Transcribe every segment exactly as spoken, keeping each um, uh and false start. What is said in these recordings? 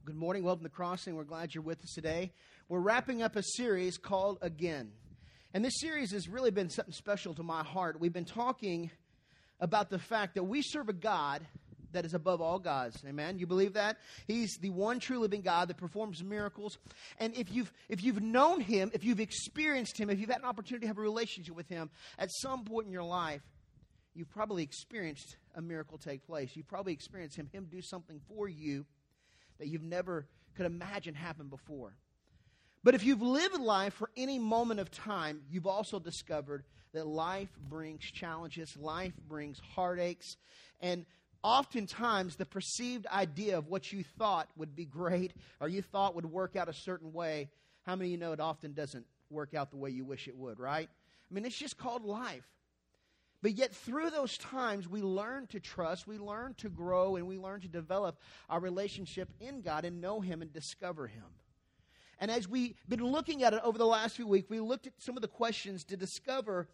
Good morning. Welcome to Crossing. We're glad you're with us today. We're wrapping up a series called Again. And this series has really been something special to my heart. We've been talking about the fact that we serve a God that is above all gods. Amen? You believe that? He's the one true living God that performs miracles. And if you've if you've known Him, if you've experienced Him, if you've had an opportunity to have a relationship with Him, at some point in your life, you've probably experienced a miracle take place. You've probably experienced Him, Him do something for you that you've never could imagine happened before. But if you've lived life for any moment of time, you've also discovered that life brings challenges, life brings heartaches, and oftentimes the perceived idea of what you thought would be great or you thought would work out a certain way, how many of you know it often doesn't work out the way you wish it would, right? I mean, it's just called life. But yet through those times, we learn to trust, we learn to grow, and we learn to develop our relationship in God and know Him and discover Him. And as we've been looking at it over the last few weeks, we looked at some of the questions to discover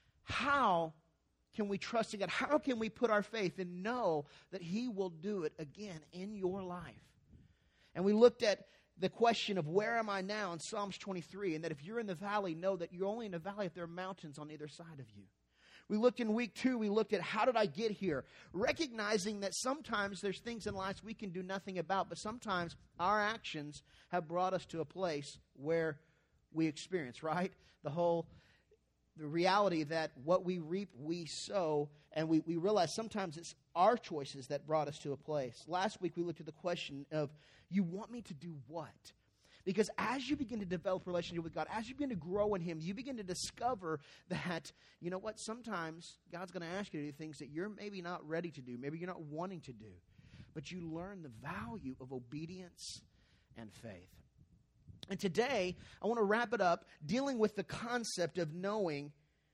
how can we trust in God? How can we put our faith and know that He will do it again in your life? And we looked at the question of where am I now in Psalms twenty-three, and that if you're in the valley, know that you're only in the valley if there are mountains on either side of you. We looked in week two, we looked at how did I get here? Recognizing that sometimes there's things in life we can do nothing about, but sometimes our actions have brought us to a place where we experience, right? The whole, the reality that what we reap, we sow, and we, we realize sometimes it's our choices that brought us to a place. Last week we looked at the question of, you want me to do what? Because as you begin to develop a relationship with God, as you begin to grow in Him, you begin to discover that, you know what, sometimes God's going to ask you to do things that you're maybe not ready to do, maybe you're not wanting to do. But you learn the value of obedience and faith. And today, I want to wrap it up dealing with the concept of knowing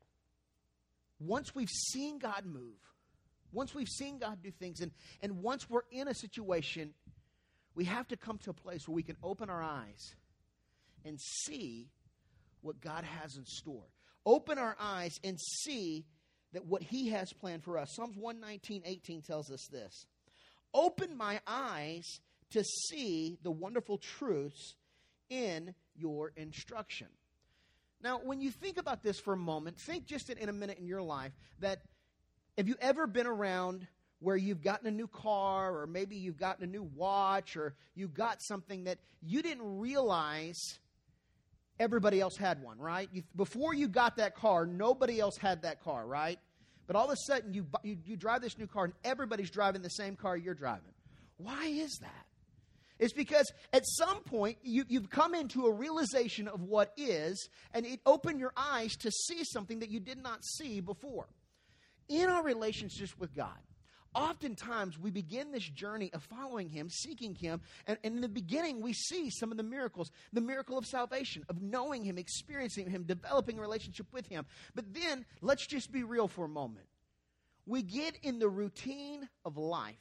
once we've seen God move, once we've seen God do things, and, and once we're in a situation, we have to come to a place where we can open our eyes and see what God has in store. Open our eyes and see that what He has planned for us. Psalms one nineteen, eighteen tells us this. Open my eyes to see the wonderful truths in your instruction. Now, when you think about this for a moment, think just in, in a minute in your life that have you ever been around where you've gotten a new car, or maybe you've gotten a new watch, or you got something that you didn't realize everybody else had one, right? You, before you got that car, nobody else had that car, right? But all of a sudden, you, you, you drive this new car, and everybody's driving the same car you're driving. Why is that? It's because at some point, you, you've come into a realization of what is, and it opened your eyes to see something that you did not see before. In our relationships with God, oftentimes, we begin this journey of following Him, seeking Him, and, and in the beginning, we see some of the miracles, the miracle of salvation, of knowing Him, experiencing Him, developing a relationship with Him. But then, let's just be real for a moment. We get in the routine of life.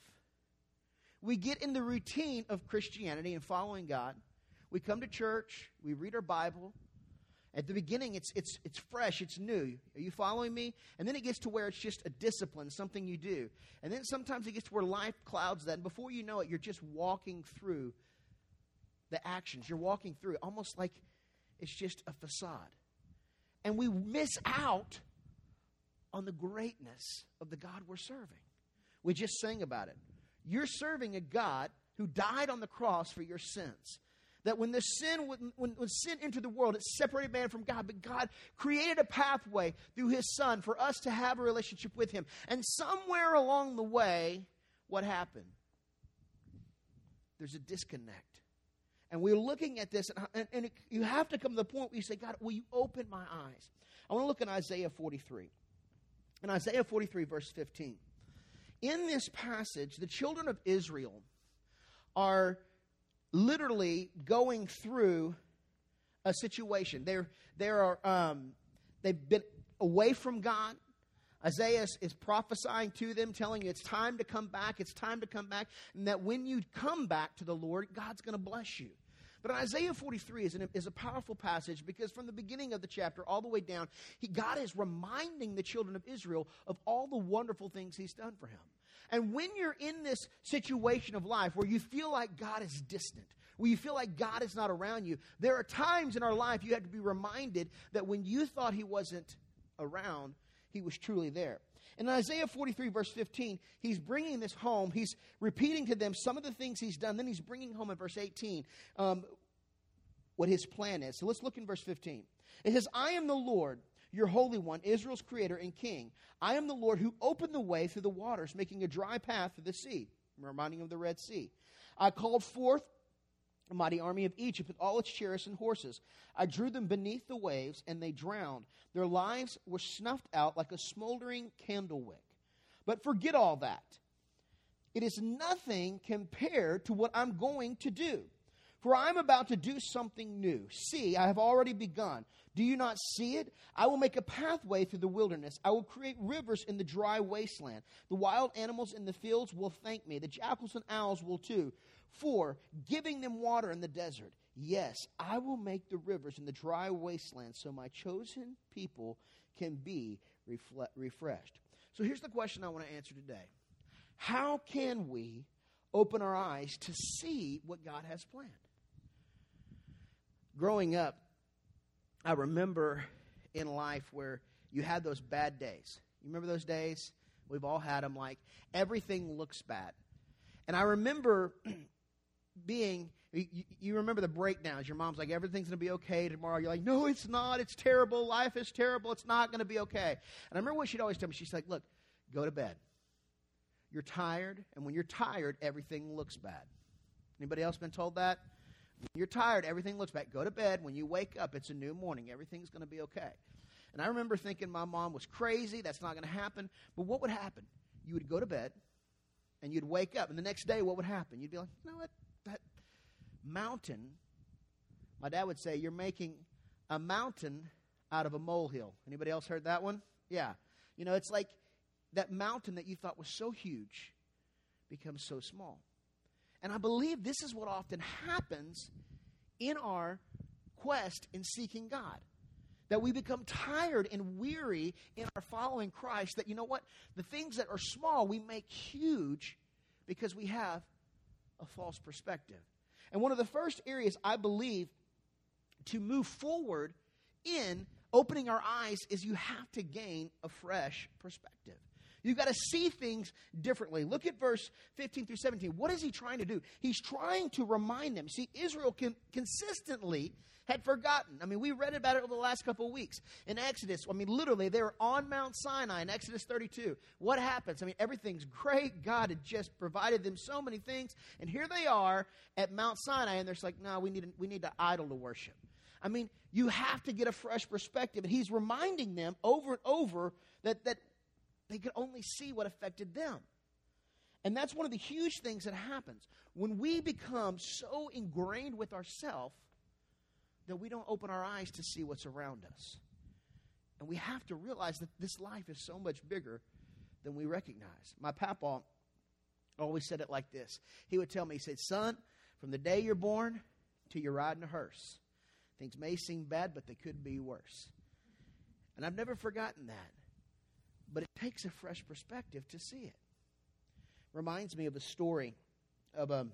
We get in the routine of Christianity and following God. We come to church, we read our Bible. At the beginning, it's it's it's fresh, it's new. Are you following me? And then it gets to where it's just a discipline, something you do. And then sometimes it gets to where life clouds that. And before you know it, you're just walking through the actions. You're walking through it almost like it's just a facade. And we miss out on the greatness of the God we're serving. We just sang about it. You're serving a God who died on the cross for your sins. That when the sin when, when sin entered the world, it separated man from God. But God created a pathway through His Son for us to have a relationship with Him. And somewhere along the way, what happened? There's a disconnect. And we're looking at this, and, and, and it, you have to come to the point where you say, God, will you open my eyes? I want to look in Isaiah forty-three. In Isaiah forty-three, verse fifteen. In this passage, the children of Israel are literally going through a situation. They're, they're, um, they've been away from God. Isaiah is prophesying to them, telling you it's time to come back, it's time to come back, and that when you come back to the Lord, God's going to bless you. But Isaiah forty-three is, an, is a powerful passage because from the beginning of the chapter all the way down, he, God is reminding the children of Israel of all the wonderful things He's done for him. And when you're in this situation of life where you feel like God is distant, where you feel like God is not around you, there are times in our life you have to be reminded that when you thought he wasn't around, he was truly there. In Isaiah forty-three, verse fifteen, he's bringing this home. He's repeating to them some of the things he's done. Then he's bringing home in verse eighteen um, what his plan is. So let's look in verse fifteen. It says, I am the Lord, your Holy One, Israel's creator and king. I am the Lord who opened the way through the waters, making a dry path through the sea. I'm reminding of the Red Sea. I called forth a mighty army of Egypt with all its chariots and horses. I drew them beneath the waves, and they drowned. Their lives were snuffed out like a smoldering candle wick. But forget all that. It is nothing compared to what I'm going to do. For I'm about to do something new. See, I have already begun. Do you not see it? I will make a pathway through the wilderness. I will create rivers in the dry wasteland. The wild animals in the fields will thank me. The jackals and owls will too. For giving them water in the desert. Yes, I will make the rivers in the dry wasteland so my chosen people can be refle- refreshed. So here's the question I want to answer today. How can we open our eyes to see what God has planned? Growing up, I remember in life where you had those bad days. You remember those days? We've all had them. Like, everything looks bad. And I remember being, you, you remember the breakdowns. Your mom's like, everything's going to be okay tomorrow. You're like, no, it's not. It's terrible. Life is terrible. It's not going to be okay. And I remember what she'd always tell me. She's like, look, go to bed. You're tired. And when you're tired, everything looks bad. Anybody else been told that? When you're tired, everything looks bad. Go to bed. When you wake up, it's a new morning. Everything's going to be okay. And I remember thinking my mom was crazy. That's not going to happen. But what would happen? You would go to bed, and you'd wake up. And the next day, what would happen? You'd be like, you know what? That mountain, my dad would say, you're making a mountain out of a molehill. Anybody else heard that one? Yeah. You know, it's like that mountain that you thought was so huge becomes so small. And I believe this is what often happens in our quest in seeking God. That we become tired and weary in our following Christ. That, you know what? The things that are small we make huge because we have a false perspective. And one of the first areas I believe to move forward in opening our eyes is you have to gain a fresh perspective. You've got to see things differently. Look at verse fifteen through seventeen. What is he trying to do? He's trying to remind them. See, Israel can consistently had forgotten. I mean, we read about it over the last couple of weeks. In Exodus, I mean, literally, they were on Mount Sinai in Exodus thirty-two. What happens? I mean, everything's great. God had just provided them so many things. And here they are at Mount Sinai, and they're like, no, we need, we need an idol to worship. I mean, you have to get a fresh perspective. And he's reminding them over and over that that they could only see what affected them. And that's one of the huge things that happens. When we become so ingrained with ourselves that we don't open our eyes to see what's around us. And we have to realize that this life is so much bigger than we recognize. My papa always said it like this. He would tell me, he said, son, from the day you're born till you're riding a hearse, things may seem bad, but they could be worse. And I've never forgotten that. But it takes a fresh perspective to see it. Reminds me of a story of a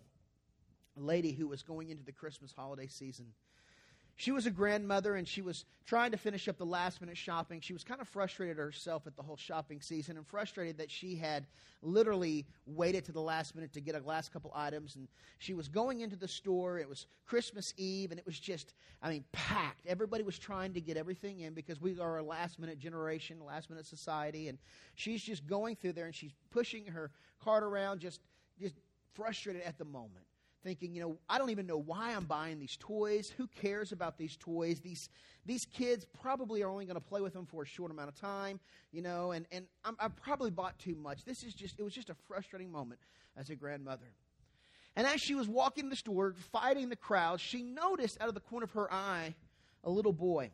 lady who was going into the Christmas holiday season. She was a grandmother, and she was trying to finish up the last-minute shopping. She was kind of frustrated herself at the whole shopping season and frustrated that she had literally waited to the last minute to get a last couple items. And she was going into the store. It was Christmas Eve, and it was just, I mean, packed. Everybody was trying to get everything in because we are a last-minute generation, last-minute society. And she's just going through there, and she's pushing her cart around, just, just frustrated at the moment. Thinking, you know, I don't even know why I'm buying these toys. Who cares about these toys? These these kids probably are only going to play with them for a short amount of time, you know, and, and I'm, I probably bought too much. This is just, it was just a frustrating moment as a grandmother. And as she was walking the store, fighting the crowd, she noticed out of the corner of her eye a little boy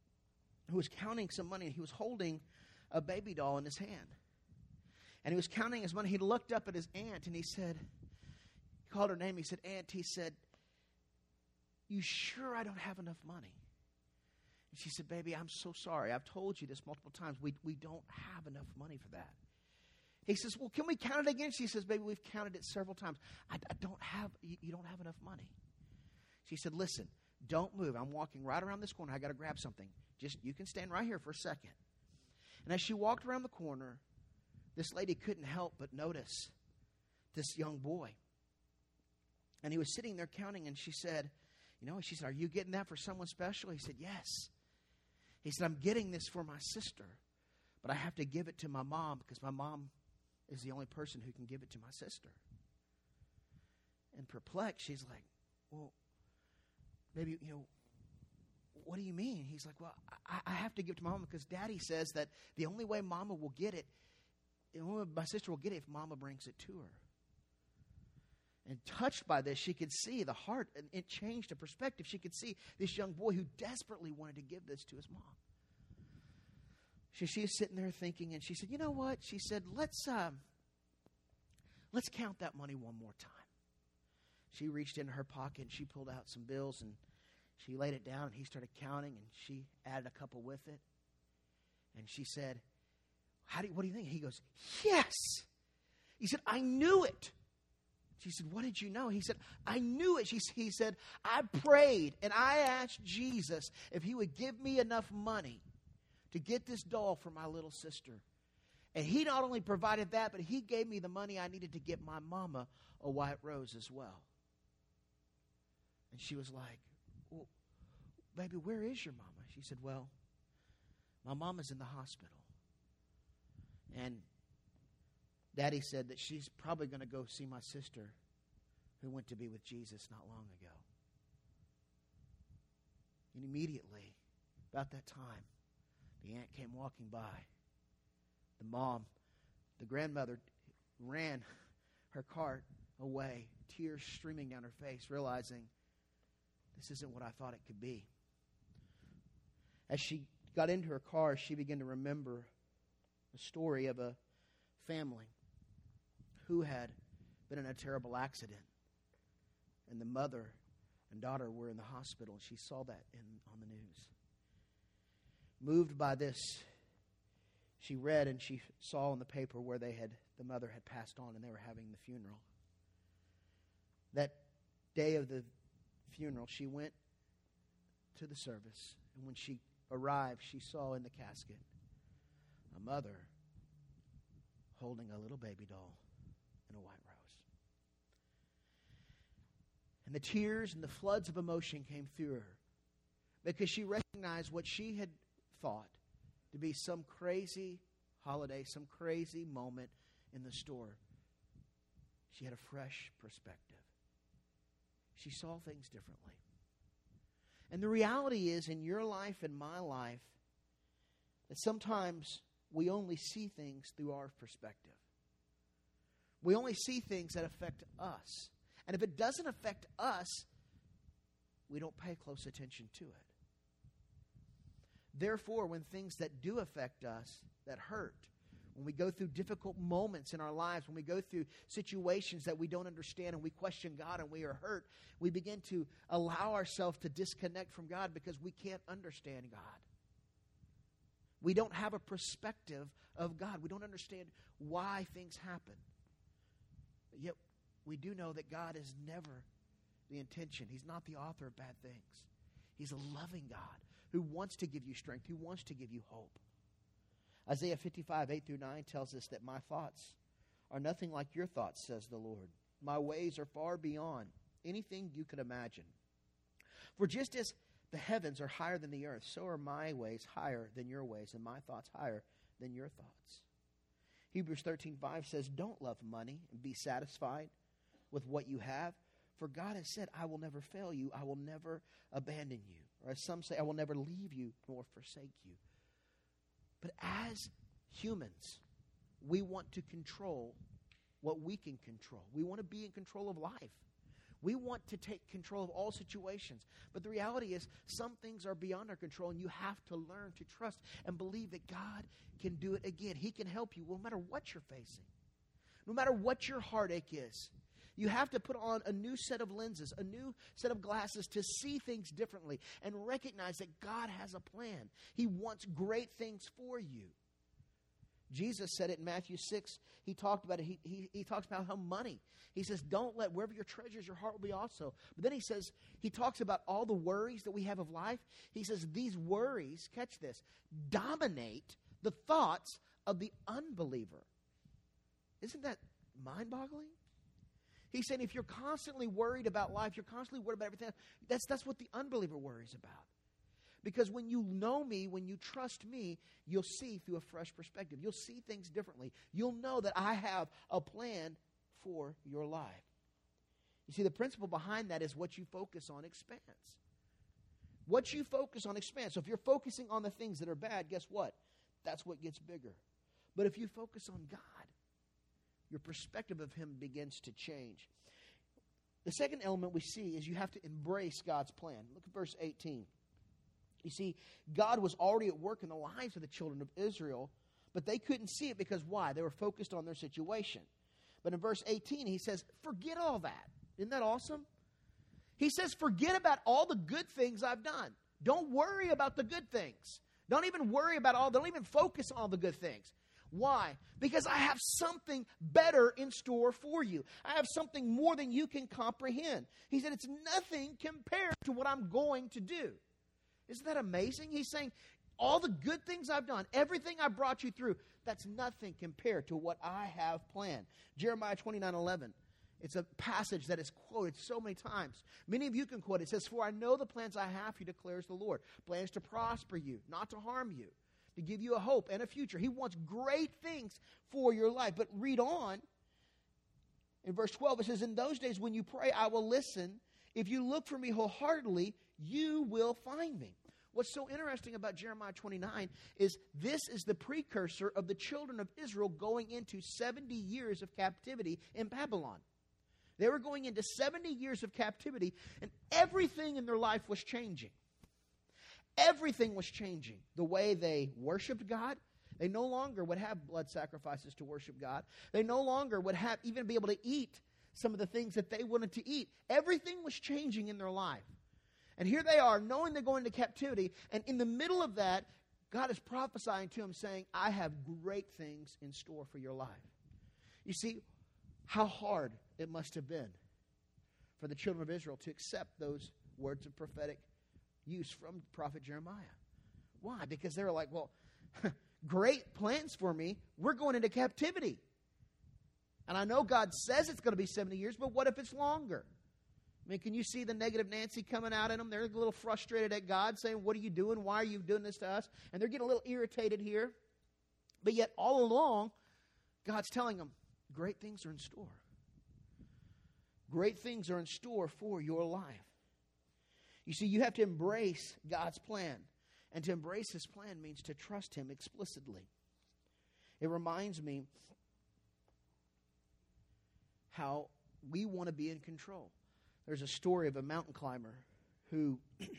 who was counting some money, and he was holding a baby doll in his hand. And he was counting his money. He looked up at his aunt, and he said, called her name. He said, Aunt, he said, you sure I don't have enough money? And she said, baby, I'm so sorry. I've told you this multiple times. We, we don't have enough money for that. He says, well, can we count it again? She says, baby, we've counted it several times. I, I don't have, you, you don't have enough money. She said, listen, don't move. I'm walking right around this corner. I got to grab something. Just, you can stand right here for a second. And as she walked around the corner, this lady couldn't help but notice this young boy. And he was sitting there counting, and she said, you know, she said, are you getting that for someone special? He said, yes. He said, I'm getting this for my sister, but I have to give it to my mom because my mom is the only person who can give it to my sister. And perplexed, she's like, well, maybe, you know, what do you mean? He's like, well, I, I have to give it to my mama because Daddy says that the only way Mama will get it, the only way my sister will get it if Mama brings it to her. And touched by this, she could see the heart, and it changed the perspective. She could see this young boy who desperately wanted to give this to his mom. She, she was sitting there thinking, and she said, you know what? She said, let's um, let's count that money one more time. She reached into her pocket, and she pulled out some bills, and she laid it down, and he started counting, and she added a couple with it. And she said, "How do you, what do you think?" He goes, yes. He said, I knew it. She said, what did you know? He said, I knew it. She, he said, I prayed, and I asked Jesus if he would give me enough money to get this doll for my little sister. And he not only provided that, but he gave me the money I needed to get my mama a white rose as well. And she was like, well, baby, where is your mama? She said, well, my mama's in the hospital. And Daddy said that she's probably going to go see my sister who went to be with Jesus not long ago. And immediately, about that time, the aunt came walking by. The mom, the grandmother, ran her cart away, tears streaming down her face, realizing this isn't what I thought it could be. As she got into her car, she began to remember the story of a family who had been in a terrible accident. And the mother and daughter were in the hospital. And she saw that in, on the news. Moved by this, she read and she saw in the paper where they had the mother had passed on and they were having the funeral. That day of the funeral, she went to the service. And when she arrived, she saw in the casket a mother holding a little baby doll and a white rose. And the tears and the floods of emotion came through her because she recognized what she had thought to be some crazy holiday, some crazy moment in the store. She had a fresh perspective. She saw things differently. And the reality is, in your life and my life, that sometimes we only see things through our perspective. We only see things that affect us. And if it doesn't affect us, we don't pay close attention to it. Therefore, when things that do affect us, that hurt, when we go through difficult moments in our lives, when we go through situations that we don't understand and we question God and we are hurt, we begin to allow ourselves to disconnect from God because we can't understand God. We don't have a perspective of God. We don't understand why things happen. But yet, we do know that God is never the intention. He's not the author of bad things. He's a loving God who wants to give you strength, who wants to give you hope. Isaiah fifty-five, eight through nine tells us that my thoughts are nothing like your thoughts, says the Lord. My ways are far beyond anything you could imagine. For just as the heavens are higher than the earth, so are my ways higher than your ways, and my thoughts higher than your thoughts. Hebrews thirteen five says, don't love money and be satisfied with what you have. For God has said, I will never fail you. I will never abandon you. Or as some say, I will never leave you nor forsake you. But as humans, we want to control what we can control. We want to be in control of life. We want to take control of all situations. But the reality is, some things are beyond our control, and you have to learn to trust and believe that God can do it again. He can help you no matter what you're facing, no matter what your heartache is. You have to put on a new set of lenses, a new set of glasses to see things differently and recognize that God has a plan. He wants great things for you. Jesus said it in Matthew six. He talked about it. He, he, he talks about how money. He says, don't let wherever your treasures, your heart will be also. But then he says, he talks about all the worries that we have of life. He says, these worries, catch this, dominate the thoughts of the unbeliever. Isn't that mind-boggling? He's saying if you're constantly worried about life, you're constantly worried about everything, that's, that's what the unbeliever worries about. Because when you know me, when you trust me, you'll see through a fresh perspective. You'll see things differently. You'll know that I have a plan for your life. You see, the principle behind that is what you focus on expands. What you focus on expands. So if you're focusing on the things that are bad, guess what? That's what gets bigger. But if you focus on God, your perspective of Him begins to change. The second element we see is you have to embrace God's plan. Look at verse eighteen. You see, God was already at work in the lives of the children of Israel, but they couldn't see it because why? They were focused on their situation. But in verse eighteen, he says, forget all that. Isn't that awesome? He says, forget about all the good things I've done. Don't worry about the good things. Don't even worry about all, don't even focus on all the good things. Why? Because I have something better in store for you. I have something more than you can comprehend. He said, it's nothing compared to what I'm going to do. Isn't that amazing? He's saying, all the good things I've done, everything I brought you through, that's nothing compared to what I have planned. Jeremiah twenty-nine eleven. It's a passage that is quoted so many times. Many of you can quote it. It says, for I know the plans I have for you, declares the Lord. Plans to prosper you, not to harm you, to give you a hope and a future. He wants great things for your life. But read on. In verse twelve, it says, in those days when you pray, I will listen. If you look for me wholeheartedly, you will find me. What's so interesting about Jeremiah twenty-nine is this is the precursor of the children of Israel going into seventy years of captivity in Babylon. They were going into seventy years of captivity, and everything in their life was changing. Everything was changing. The way they worshiped God, they no longer would have blood sacrifices to worship God. They no longer would have even be able to eat some of the things that they wanted to eat. Everything was changing in their life. And here they are, knowing they're going into captivity, and in the middle of that, God is prophesying to them, saying, I have great things in store for your life. You see, how hard it must have been for the children of Israel to accept those words of prophetic use from prophet Jeremiah. Why? Because they were like, well, great plans for me. We're going into captivity. And I know God says it's going to be seventy years, but what if it's longer? I mean, can you see the negative Nancy coming out in them? They're a little frustrated at God, saying, what are you doing? Why are you doing this to us? And they're getting a little irritated here. But yet, all along, God's telling them, great things are in store. Great things are in store for your life. You see, you have to embrace God's plan. And to embrace His plan means to trust Him explicitly. It reminds me how we want to be in control. There's a story of a mountain climber who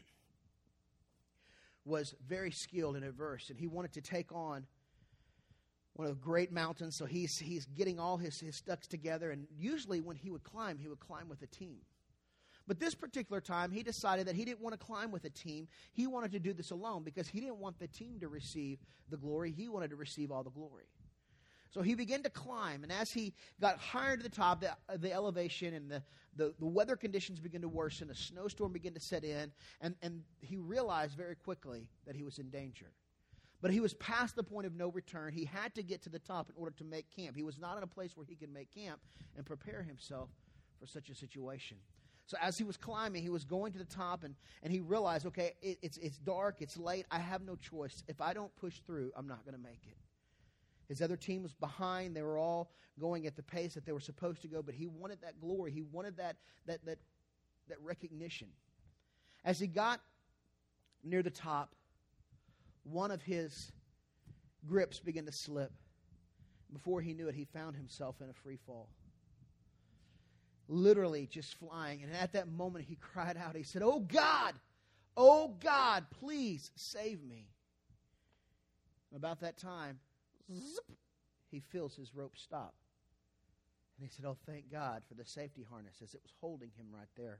was very skilled and averse, and he wanted to take on one of the great mountains, so he's he's getting all his, his stucks together, and usually when he would climb, he would climb with a team. But this particular time, he decided that he didn't want to climb with a team. He wanted to do this alone because he didn't want the team to receive the glory. He wanted to receive all the glory. So he began to climb, and as he got higher to the top, the, the elevation and the, the, the weather conditions began to worsen, a snowstorm began to set in, and, and he realized very quickly that he was in danger. But he was past the point of no return. He had to get to the top in order to make camp. He was not in a place where he could make camp and prepare himself for such a situation. So as he was climbing, he was going to the top, and, and he realized, okay, it, it's, it's dark, it's late, I have no choice. If I don't push through, I'm not going to make it. His other team was behind. They were all going at the pace that they were supposed to go, but he wanted that glory. He wanted that, that, that, that recognition. As he got near the top, one of his grips began to slip. Before he knew it, he found himself in a free fall. Literally just flying. And at that moment, he cried out. He said, "Oh God, oh God, please save me." And about that time, zip, he feels his rope stop. And he said, "Oh, thank God for the safety harness," as it was holding him right there.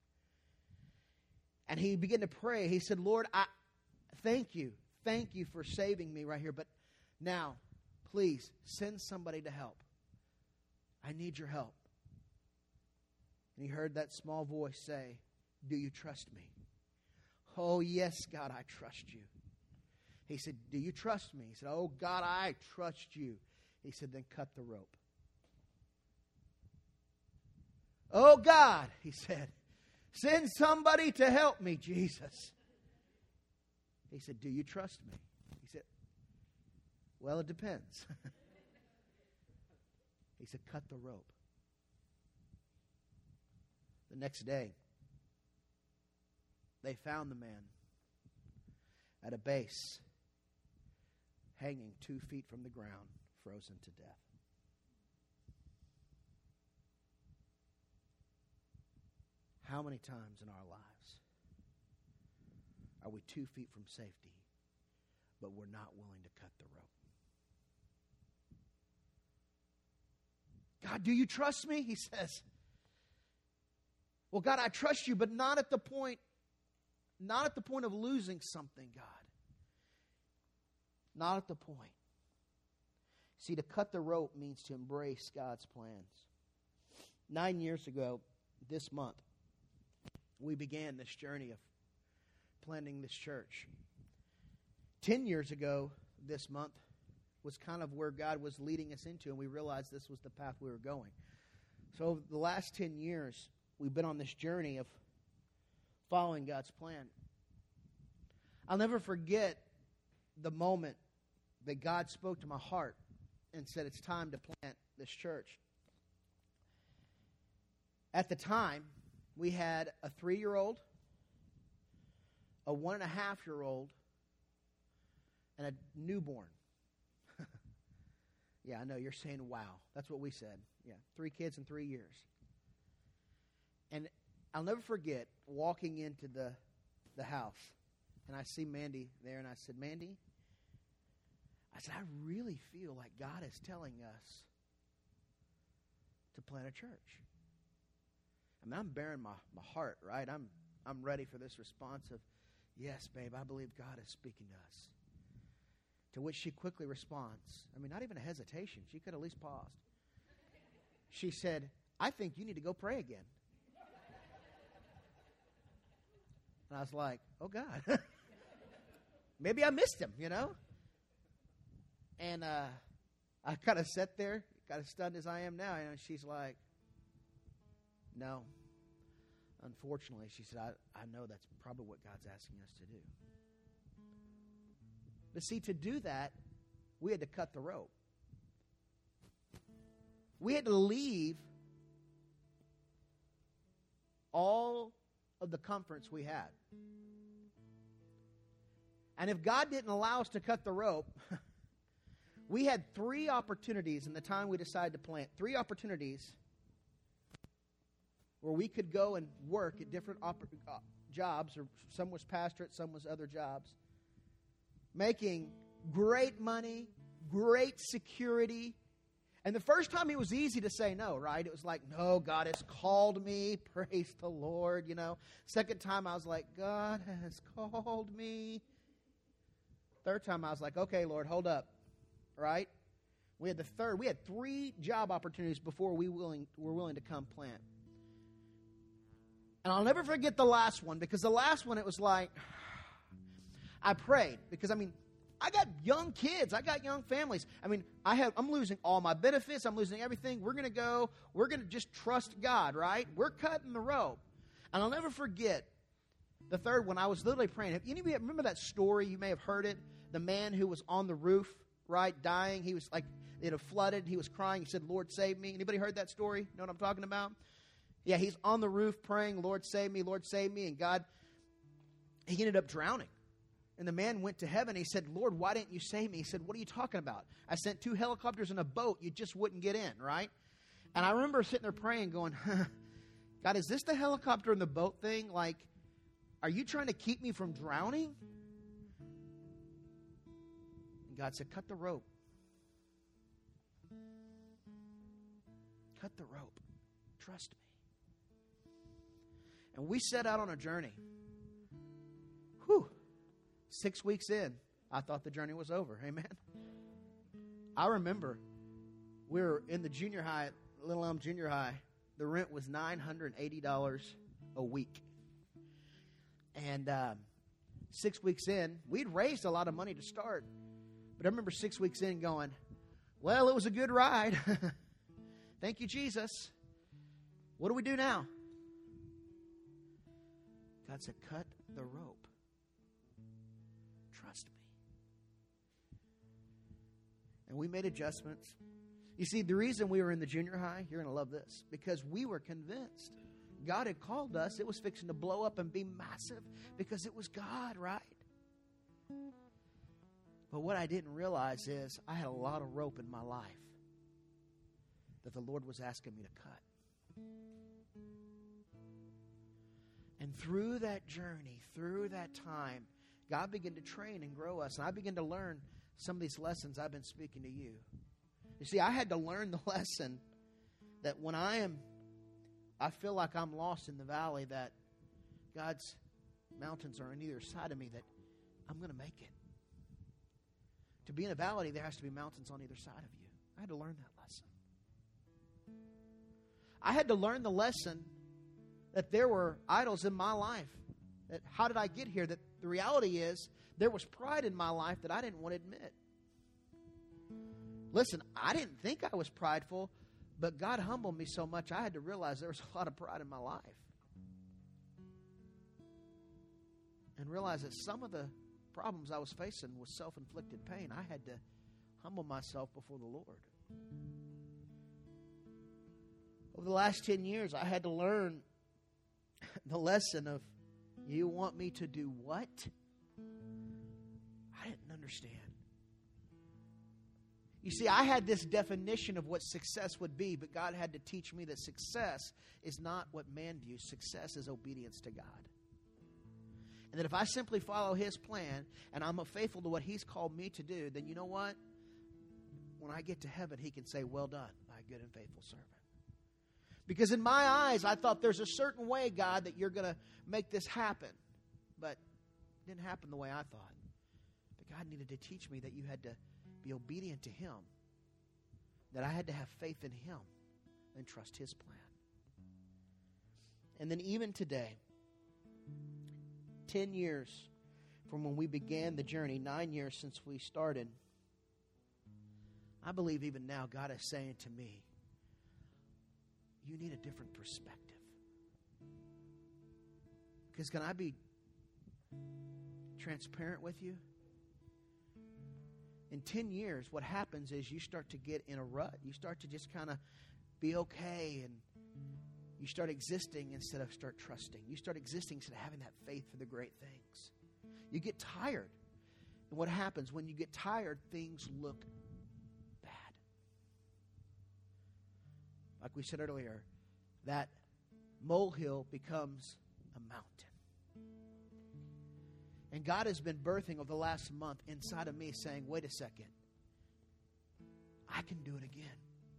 And he began to pray. He said, "Lord, I thank you. Thank you for saving me right here. But now, please send somebody to help. I need your help. And he heard that small voice say, do you trust me? Oh, yes, God, I trust you. He said, do you trust me? He said, oh, God, I trust you. He said, then cut the rope. Oh, God, he said, send somebody to help me, Jesus. He said, do you trust me? He said, well, it depends. He said, cut the rope. The next day, they found the man at a base, hanging two feet from the ground, frozen to death. How many times in our lives are we two feet from safety, but we're not willing to cut the rope? God, do you trust me? He says. Well, God, I trust you, but not at the point, not at the point of losing something, God. Not at the point. See, to cut the rope means to embrace God's plans. Nine years ago, this month, we began this journey of planting this church. Ten years ago, this month, was kind of where God was leading us into, and we realized this was the path we were going. So the last ten years, we've been on this journey of following God's plan. I'll never forget the moment that God spoke to my heart and said, it's time to plant this church. At the time, we had a three-year-old, a one-and-a-half-year-old, and a newborn. Yeah, I know, you're saying, wow. That's what we said. Yeah, three kids in three years. And I'll never forget walking into the, the house, and I see Mandy there, and I said, Mandy, I said, I really feel like God is telling us to plant a church. I mean, I'm bearing my, my heart, right? I'm I'm ready for this response of, yes, babe, I believe God is speaking to us. To which she quickly responds, I mean, not even a hesitation. She could at least paused. She said, I think you need to go pray again. And I was like, oh, God. Maybe I missed him, you know? And uh, I kind of sat there, kind of stunned as I am now. And she's like, no. Unfortunately, she said, I, I know that's probably what God's asking us to do. But see, to do that, we had to cut the rope. We had to leave all of the comforts we had. And if God didn't allow us to cut the rope, we had three opportunities in the time we decided to plant. Three opportunities where we could go and work at different op- uh, jobs, or some was pastorate, some was other jobs, making great money, great security. And the first time it was easy to say no, right? It was like, no, God has called me. Praise the Lord, you know. Second time I was like, God has called me. Third time I was like, okay, Lord, hold up, right? We had the third. We had three job opportunities before we willing, were willing to come plant. And I'll never forget the last one, because the last one, it was like, I prayed, because, I mean, I got young kids. I got young families. I mean, I have, I'm losing all my benefits. I'm losing everything. We're going to go. We're going to just trust God, right? We're cutting the rope. And I'll never forget the third one. I was literally praying. Have anybody remember that story? You may have heard it. The man who was on the roof, right, dying. He was like, it had flooded. He was crying. He said, Lord, save me. Anybody heard that story? Know what I'm talking about? Yeah, he's on the roof praying, Lord, save me, Lord, save me. And God, he ended up drowning. And the man went to heaven. He said, Lord, why didn't you save me? He said, what are you talking about? I sent two helicopters and a boat. You just wouldn't get in, right? And I remember sitting there praying going, huh, God, is this the helicopter and the boat thing? Like, are you trying to keep me from drowning? And God said, cut the rope. Cut the rope. Trust me. And we set out on a journey. Whew. Six weeks in, I thought the journey was over. Amen. I remember we were in the junior high, Little Elm Junior High. The rent was nine hundred eighty dollars a week. And um, six weeks in, we'd raised a lot of money to start. But I remember six weeks in going, well, it was a good ride. Thank you, Jesus. What do we do now? God said, cut the rope. Trust me. And we made adjustments. You see, the reason we were in the junior high, you're going to love this, because we were convinced God had called us. It was fixing to blow up and be massive because it was God, right? But what I didn't realize is I had a lot of rope in my life that the Lord was asking me to cut. And through that journey, through that time, God began to train and grow us. And I began to learn some of these lessons I've been speaking to you. You see, I had to learn the lesson that when I am, I feel like I'm lost in the valley, that God's mountains are on either side of me, that I'm going to make it. To be in a valley, there has to be mountains on either side of you. I had to learn that lesson. I had to learn the lesson that there were idols in my life. That how did I get here? That the reality is there was pride in my life that I didn't want to admit. Listen, I didn't think I was prideful, but God humbled me so much I had to realize there was a lot of pride in my life. And realize that some of the problems I was facing was self-inflicted pain. I had to humble myself before the Lord. Over the last ten years, I had to learn the lesson of, you want me to do what? I didn't understand. You see, I had this definition of what success would be, but God had to teach me that success is not what man views. Success is obedience to God. And that if I simply follow His plan and I'm faithful to what He's called me to do, then you know what? When I get to heaven, He can say, well done, my good and faithful servant. Because in my eyes, I thought there's a certain way, God, that you're going to make this happen. But it didn't happen the way I thought. But God needed to teach me that you had to be obedient to Him. That I had to have faith in Him and trust His plan. And then even today, ten years from when we began the journey, nine years since we started, I believe even now God is saying to me, you need a different perspective. Because can I be transparent with you? In ten years, what happens is you start to get in a rut. You start to just kind of be okay, and you start existing instead of start trusting. You start existing instead of having that faith for the great things. You get tired. And what happens when you get tired, things look bad. Like we said earlier, that molehill becomes a mountain. And God has been birthing over the last month inside of me saying, wait a second, I can do it again.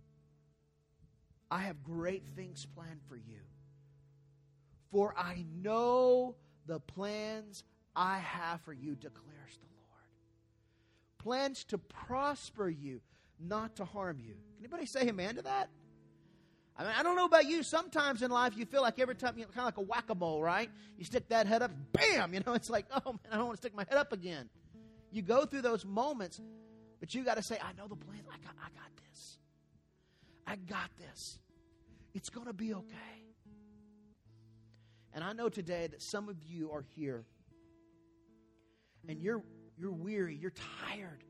I have great things planned for you. For I know the plans I have for you, declares the Lord. Plans to prosper you, not to harm you. Can anybody say amen to that? I mean, I don't know about you. Sometimes in life you feel like every time, you know, kind of like a whack-a-mole, right? You stick that head up, bam! You know, it's like, oh man, I don't want to stick my head up again. You go through those moments, but you got to say, I know the plan. I got, I got this. I got this. It's going to be okay. And I know today that some of you are here, and you're you're weary, you're tired.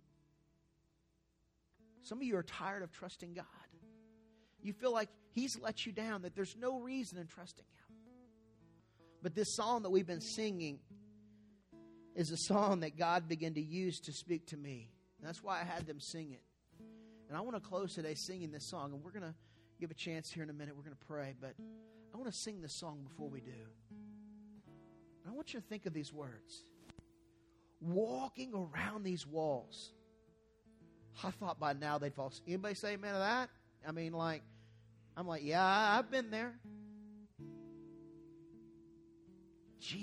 Some of you are tired of trusting God. You feel like He's let you down, that there's no reason in trusting Him. But this song that we've been singing is a song that God began to use to speak to me. And that's why I had them sing it. And I want to close today singing this song. And we're going to give a chance here in a minute. We're going to pray. But I want to sing this song before we do. I want you to think of these words. Walking around these walls. I thought by now they'd fall. Anybody say amen to that? I mean, like, I'm like, yeah, I've been there.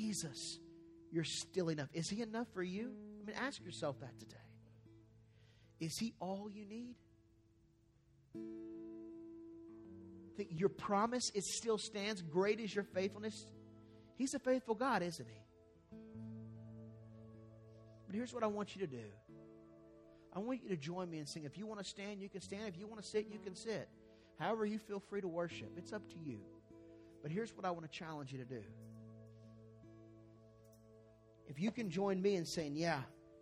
Jesus, you're still enough. Is He enough for you? I mean, ask yourself that today. Is He all you need? Think your promise, it still stands. Great is your faithfulness. He's a faithful God, isn't He? But here's what I want you to do. I want you to join me and sing. If you want to stand, you can stand. If you want to sit, you can sit. However you feel free to worship. It's up to you. But here's what I want to challenge you to do. If you can join me in saying, yeah,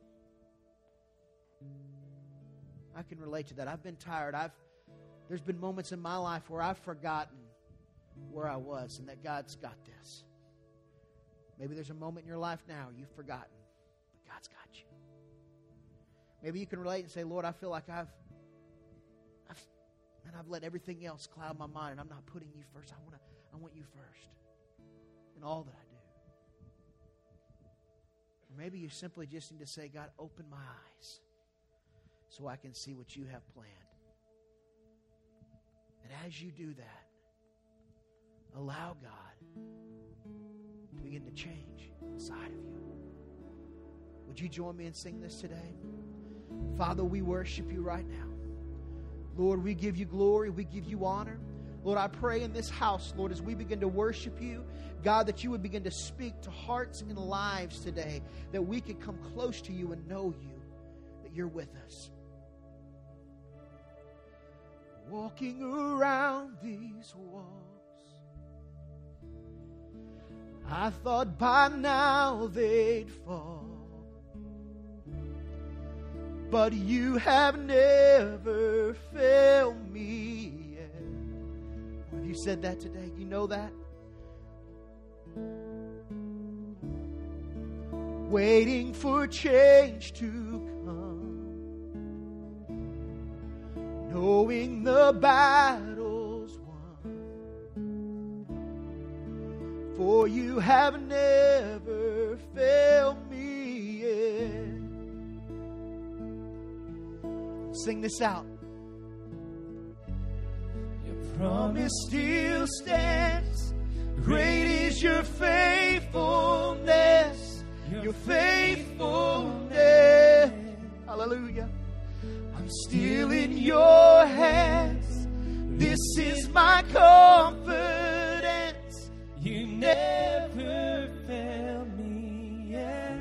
I can relate to that. I've been tired. I've There's been moments in my life where I've forgotten where I was and that God's got this. Maybe there's a moment in your life now you've forgotten, but God's got you. Maybe you can relate and say, Lord, I feel like I've, I've, man, I've let everything else cloud my mind, and I'm not putting you first. I want to, I want you first in all that I do. Or maybe you simply just need to say, God, open my eyes so I can see what you have planned. And as you do that, allow God to begin to change inside of you. Would you join me and sing this today? Father, we worship you right now. Lord, we give you glory. We give you honor. Lord, I pray in this house, Lord, as we begin to worship you, God, that you would begin to speak to hearts and lives today, that we could come close to you and know you, that you're with us. Walking around these walls, I thought by now they'd fall, but you have never failed me yet. Have you said that today? You know that? Waiting for change to come, knowing the battle's won, for you have never failed me yet. Sing this out. Your promise still stands. Great is your faithfulness. Your faithfulness. Hallelujah. I'm still in your hands. This is my confidence. You never fail me yet.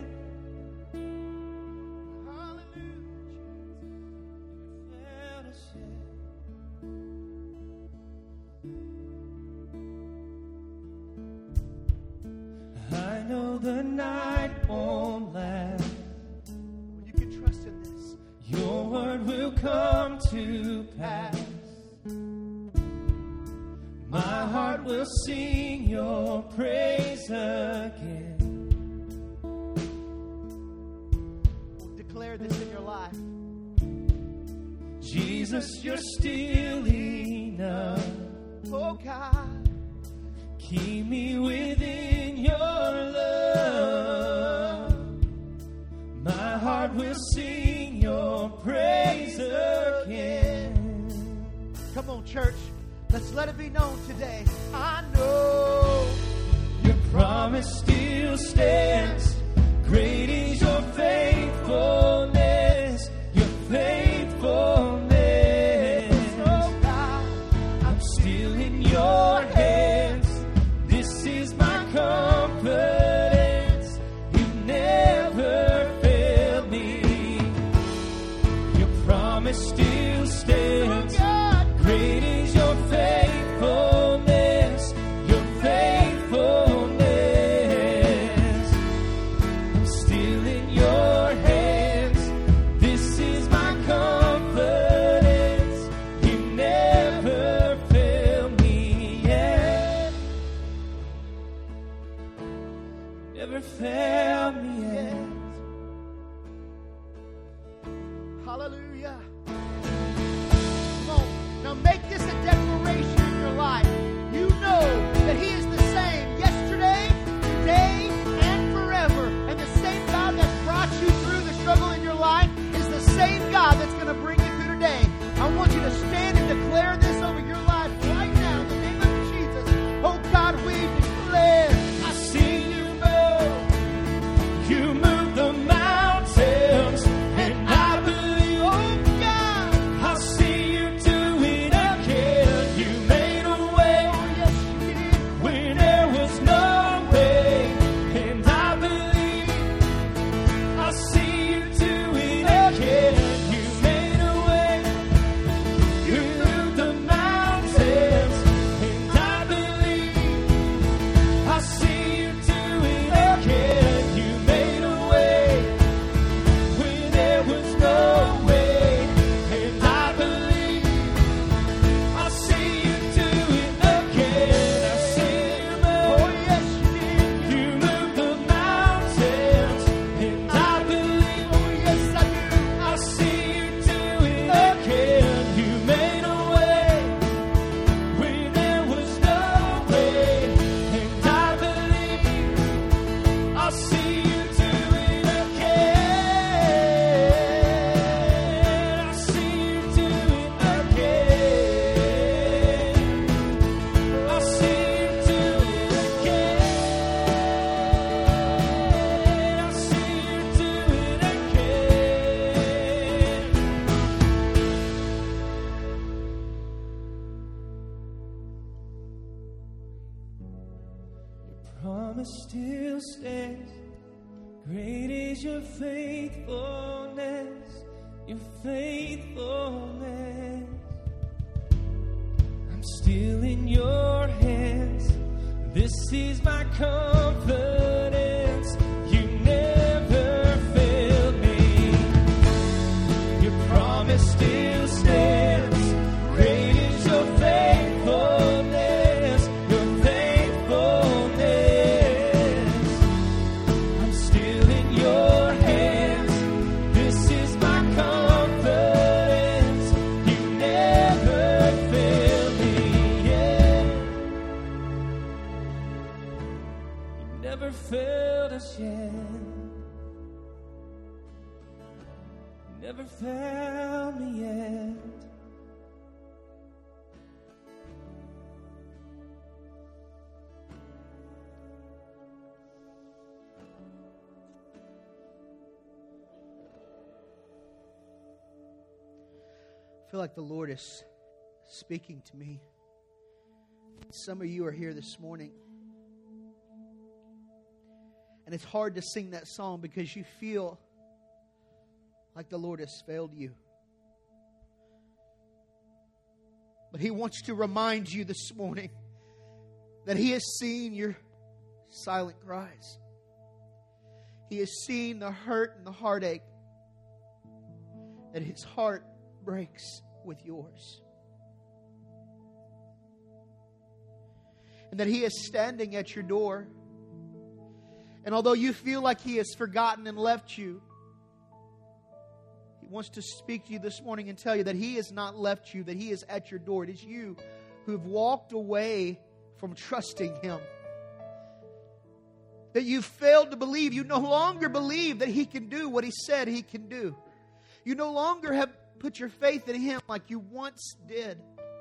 I know the night won't last. You can trust in this. Your word will come to pass. My heart will sing your praise again. Declare this in your life. Jesus, you're still enough. Oh God. Keep me within your love. My heart will sing your praise again. Come on, church. Let's let it be known today. I know your promise still stands. Great is your faithfulness. Your faithfulness. Oh God, I'm still in your hands. This is my confidence. You never failed me. Your promise still stands. Great is your faithfulness. Your faithfulness. I'm still in your hands. This is my confidence. You never failed me yet. Never failed me yet. Hallelujah. Come on. Now make this a declaration in your life. You know that He is the same yesterday, today, and forever. And the same God that brought you through the struggle in your life is the same God that's going to bring you through today. I want you to stand and declare this over your life right now in the name of Jesus. Oh God, we declare, I see you move. You move promise still stands. Great is your faithfulness, your faithfulness. I'm still in your hands. This is my confidence. You never failed me. Your promise still stands. Great is your faithfulness, your faithfulness. I'm still in your hands. This is my confidence. You never failed me yet. You never failed us yet. You never failed me yet. I feel like the Lord is speaking to me. Some of you are here this morning, and it's hard to sing that song because you feel like the Lord has failed you. But He wants to remind you this morning that He has seen your silent cries. He has seen the hurt and the heartache, that His heart breaks with yours. And that He is standing at your door. And although you feel like He has forgotten and left you, He wants to speak to you this morning and tell you that He has not left you, that He is at your door. It is you who have walked away from trusting Him. That you've failed to believe. You no longer believe that He can do what He said He can do. You no longer have put your faith in Him like you once did.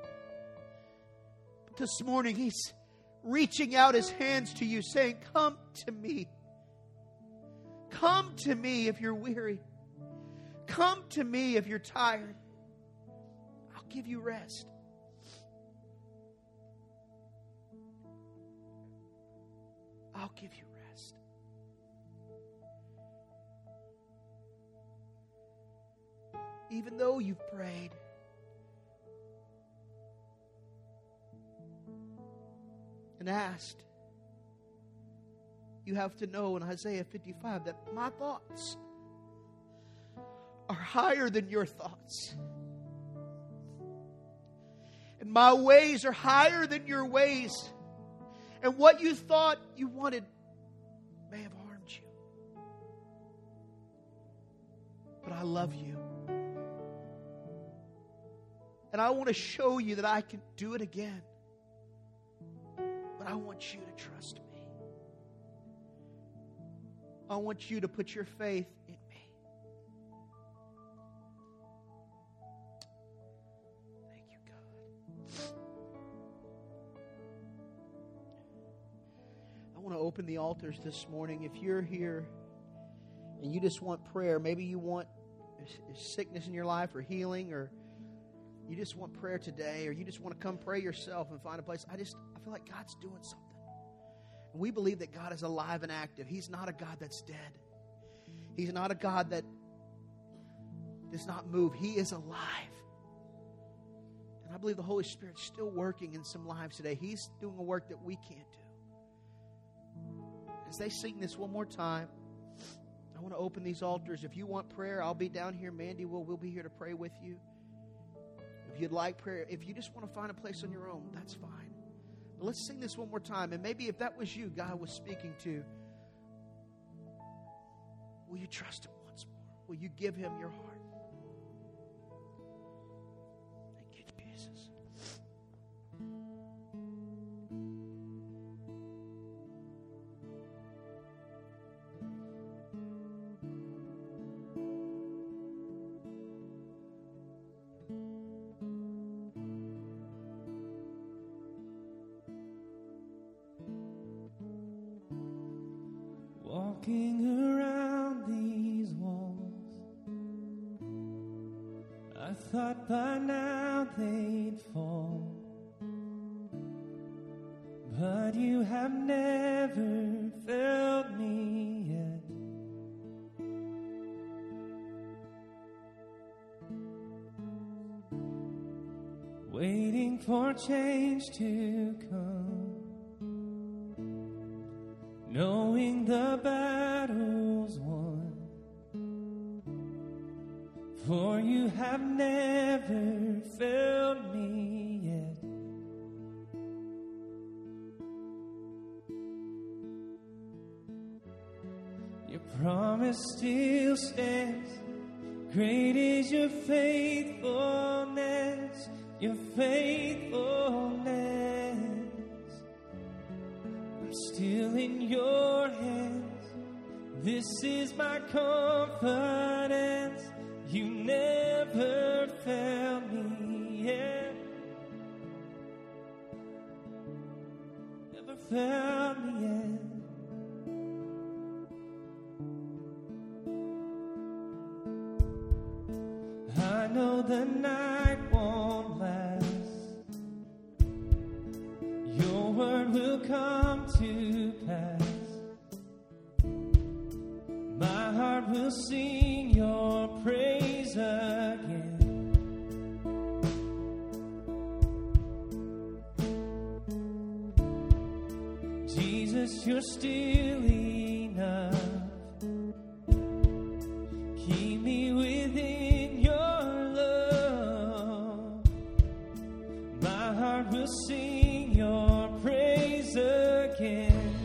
But this morning He's reaching out His hands to you saying, come to me. Come to me if you're weary. Come to me if you're tired. I'll give you rest. I'll give you rest. Even though you've prayed, and asked, you have to know in Isaiah fifty-five that my thoughts are higher than your thoughts. And my ways are higher than your ways. And what you thought you wanted may have harmed you. But I love you. And I want to show you that I can do it again. But I want you to trust me. I want you to put your faith in me. Thank you, God. I want to open the altars this morning. If you're here and you just want prayer, maybe you want sickness in your life or healing, or you just want prayer today, or you just want to come pray yourself and find a place. I just, I feel like God's doing something. And we believe that God is alive and active. He's not a God that's dead. He's not a God that does not move. He is alive. And I believe the Holy Spirit's still working in some lives today. He's doing a work that we can't do. As they sing this one more time, I want to open these altars. If you want prayer, I'll be down here. Mandy will, we'll be here to pray with you. If you'd like prayer, if you just want to find a place on your own, that's fine. But let's sing this one more time. And maybe if that was you, God was speaking to, will you trust Him once more? Will you give Him your heart? Thank you, Jesus. Walking around these walls, I thought by now they'd fall, but you have never for change to come, knowing the battle's won, for you have never failed me yet. Your promise still stands. Great is your faithfulness, your faithfulness. I'm still in your hands. This is my confidence. You never failed me yet. Never failed me yet. I know the night won't last. Your word will come to pass. My heart will sing your praise again. Jesus, you're still enough. Keep me within your love. My heart will sing your praise again.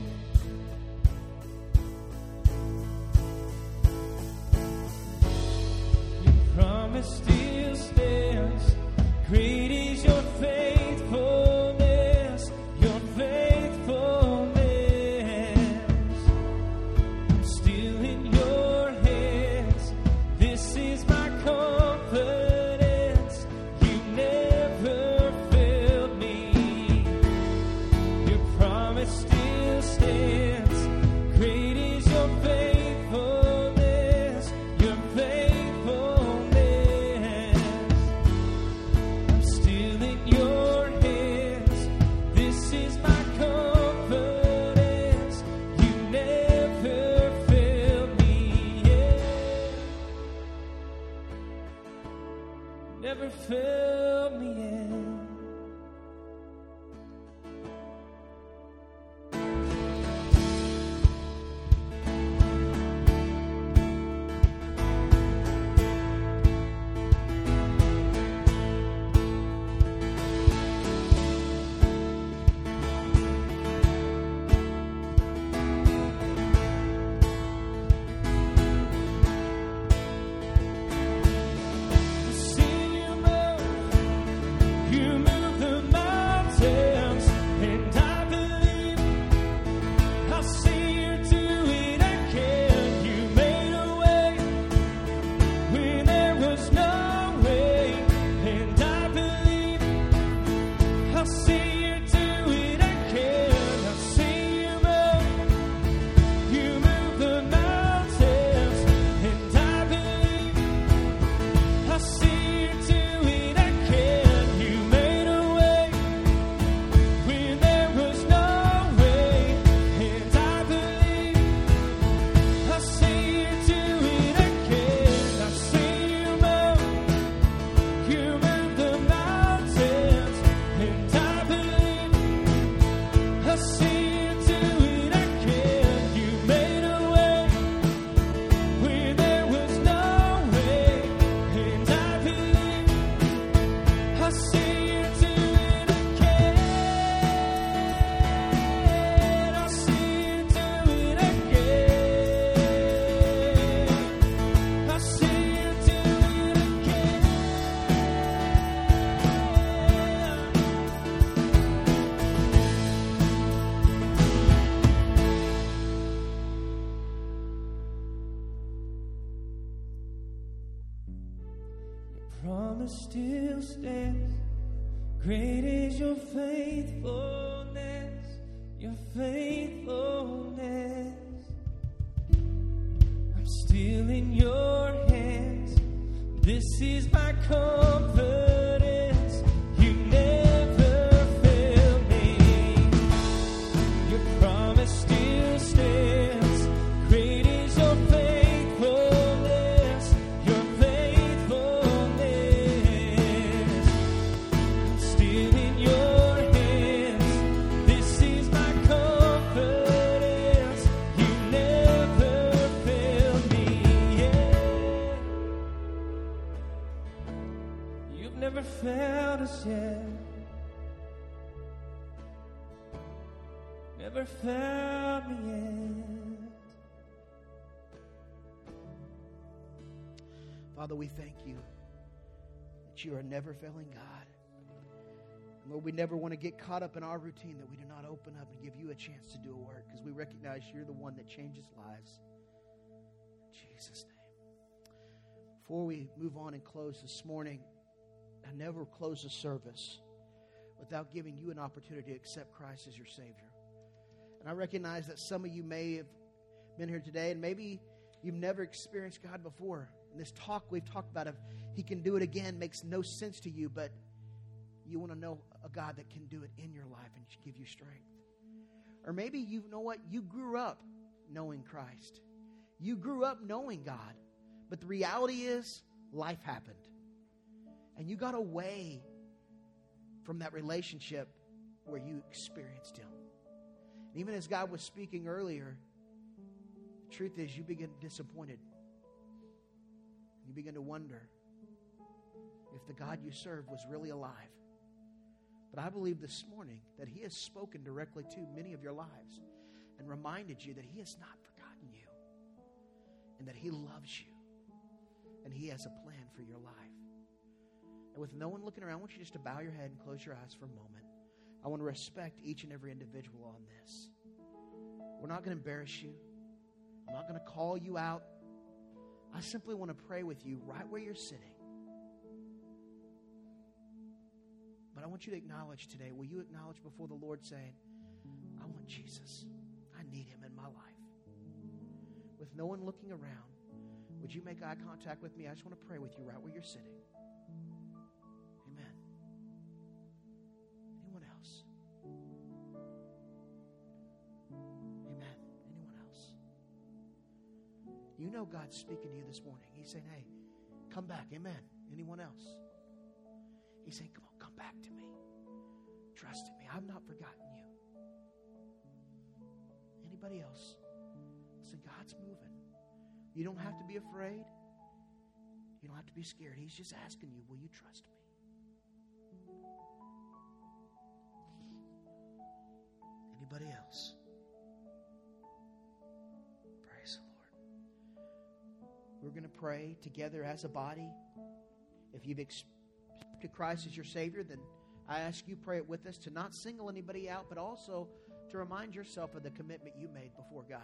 Your promise still stands. Great is your faithfulness, your faithfulness. I'm still in your hands. This is my confidence. You never failed me. Your promise still stands. Great is your faithfulness, your faithfulness. I'm still in your hands. This is my confidence. You never failed me yet. Never failed me yet. See you move, you move the mountains, and I believe I'll see you do it again. You made a way when there was no way, and I believe I'll see you do it again. I'll see you move, you move the mountains, and I believe I'll see you do it again. You made a way when there was no way, and I believe I'll see you do it again. I'll see you move, you move the mountains, and I believe I'll see you do it again. You made a way when there was no way, and I believe I'll see you do it again. I'll see you do it again. I'll see you do it again. Your promise still stands. Great is your faithfulness, your faithfulness. I'm still in your hands. This is my confidence. You never fail me. Your promise still stands. Great is your faithfulness, your faithfulness. I'm still in us yet. Never found me yet. Father, we thank you that you are a never-failing God. And Lord, we never want to get caught up in our routine, that we do not open up and give you a chance to do a work, because we recognize you're the one that changes lives. In Jesus' name. Before we move on and close this morning, I never close a service without giving you an opportunity to accept Christ as your Savior. And I recognize that some of you may have been here today, and maybe you've never experienced God before. And this talk we've talked about, if He can do it again, makes no sense to you, but you want to know a God that can do it in your life and give you strength. Or maybe you know what? You grew up knowing Christ. You grew up knowing God. But the reality is, life happened. And you got away from that relationship where you experienced Him. And even as God was speaking earlier, the truth is you begin disappointed. You begin to wonder if the God you served was really alive. But I believe this morning that He has spoken directly to many of your lives and reminded you that He has not forgotten you and that He loves you and He has a plan for your life. And with no one looking around, I want you just to bow your head and close your eyes for a moment. I want to respect each and every individual on this. We're not going to embarrass you. I'm not going to call you out. I simply want to pray with you right where you're sitting. But I want you to acknowledge today, will you acknowledge before the Lord saying, I want Jesus. I need Him in my life. With no one looking around, would you make eye contact with me? I just want to pray with you right where you're sitting. Amen. Anyone else? Amen. Anyone else? You know God's speaking to you this morning. He's saying, hey, come back. Amen. Anyone else? He's saying, come on, come back to me. Trust in me. I've not forgotten you. Anybody else? Listen, God's moving. You don't have to be afraid. You don't have to be scared. He's just asking you, will you trust me? Anybody else? Praise the Lord. We're going to pray together as a body. If you've experienced to Christ as your Savior, then I ask you pray it with us, to not single anybody out, but also to remind yourself of the commitment you made before God.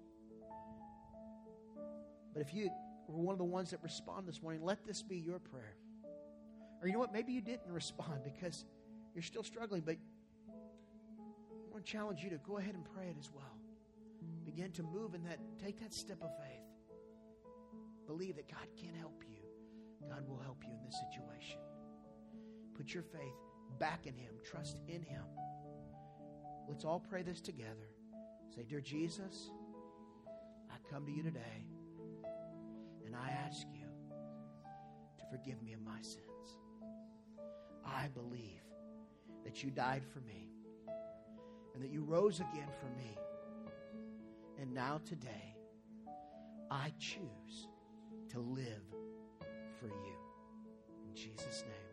But if you were one of the ones that respond this morning, let this be your prayer. Or you know what? Maybe you didn't respond because you're still struggling, but I want to challenge you to go ahead and pray it as well. Begin to move in that, take that step of faith. Believe that God can help you. God will help you in this situation. Put your faith back in Him. Trust in Him. Let's all pray this together. Say, dear Jesus, I come to you today and I ask you to forgive me of my sins. I believe that you died for me and that you rose again for me. And now today, I choose to live for you. In Jesus' name.